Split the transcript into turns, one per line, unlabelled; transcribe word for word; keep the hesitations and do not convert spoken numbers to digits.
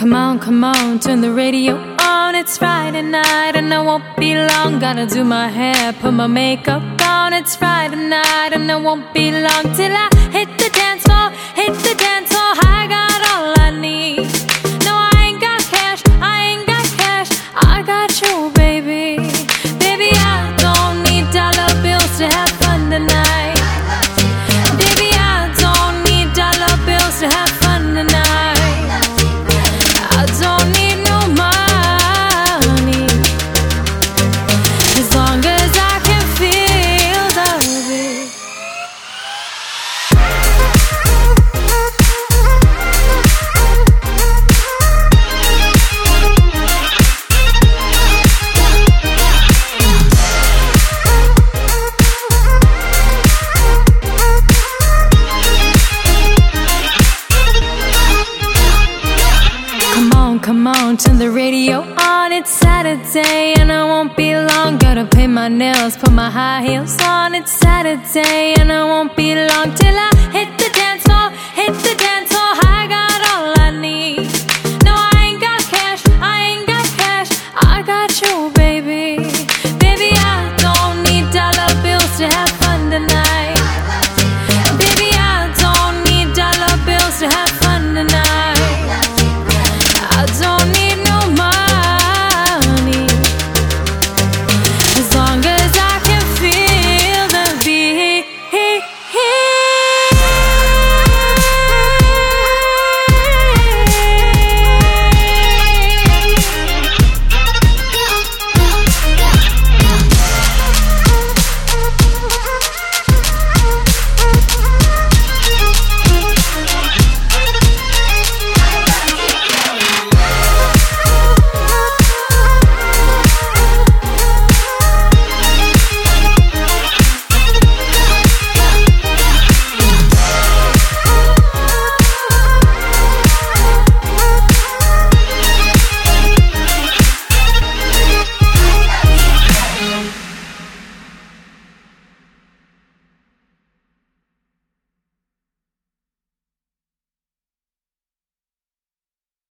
Come on, come on, turn the radio on. It's Friday night and I won't be long. Gotta do my hair, put my makeup on. It's Friday night and I won't be long till I hit the dance floor, hit the dance floor. I got all I need. No, I ain't got cash, I ain't got cash. I got you, baby. Baby, I don't need dollar bills to have fun tonight. Baby, I don't need dollar bills to have fun tonight. I don't need no money, as long as I can feel the beat. Come on, come on, turn the radio on. It's Saturday and I won't be long. Gotta paint my nails, put my high heels on. It's Saturday and I won't be long till I hit the dance floor,